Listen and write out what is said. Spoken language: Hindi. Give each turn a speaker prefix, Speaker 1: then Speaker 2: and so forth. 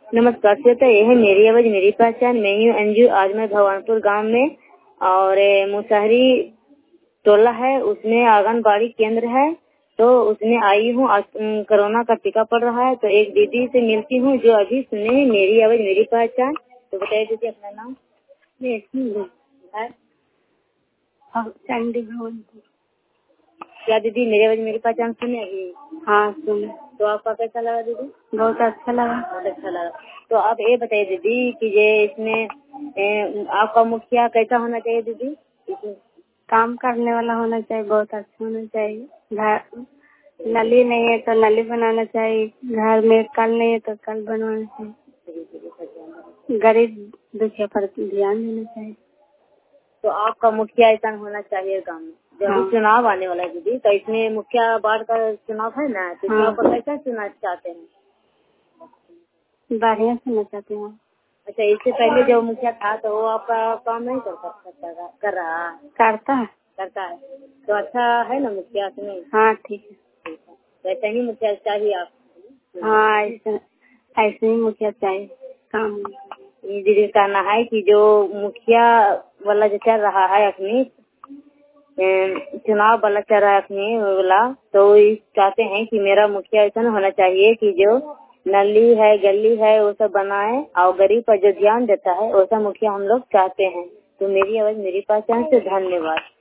Speaker 1: नमस्कार श्वेता, यह है मेरी आवाज मेरी पहचान। मैं हूँ अंजू। आज मैं भगवानपुर गांव में और मुसहरी टोला है, उसमें आंगनबाड़ी केंद्र है, तो उसमें आई हूँ। आज कोरोना का टीका पड़ रहा है, तो एक दीदी से मिलती हूँ जो अभी सुने मेरी आवाज मेरी पहचान। तो बताइए दीदी अपना नाम। चंडी भगवानपुर। क्या दीदी मेरी आवाज मेरी पहचान सुने अभी? हाँ सुने। तो आपका कैसा लगा दीदी? बहुत अच्छा लगा। बहुत अच्छा लगा। तो आप ये बताइए दीदी कि ये इसमें आपका मुखिया कैसा होना चाहिए दीदी? काम करने वाला होना चाहिए, बहुत अच्छा होना चाहिए। घर नली नहीं है तो नली बनाना चाहिए, घर में कल नहीं है तो कल बनवाना चाहिए, गरीब दुखिया पर ध्यान देना चाहिए। तो आपका मुखिया ऐसा होना चाहिए गाँव में। जब चुनाव आने वाला है दीदी, तो इसमें मुखिया वार्ड का चुनाव है ना, तो इसमें आपको कैसा चुनाव चाहते हैं? बढ़िया चुनाव चाहते हैं। अच्छा, इससे पहले जो मुखिया था तो वो आपका काम नहीं कर रहा? करता है। तो अच्छा है ना मुखिया में? हाँ ठीक है। वैसे ही मुखिया चाहिए आप? हाँ ऐसे ही मुखिया चाहिए। काम ये दीदी कहना है कि जो मुखिया वाला जो चल रहा है अपनी चुनाव वाला चल रहा है अपनी वाला, तो चाहते हैं कि मेरा मुखिया ऐसा होना चाहिए कि जो नली है गली है वो सब बनाए और गरीब पर जो ध्यान देता है वैसा मुखिया हम लोग चाहते हैं। तो मेरी आवाज मेरी पहचान से धन्यवाद।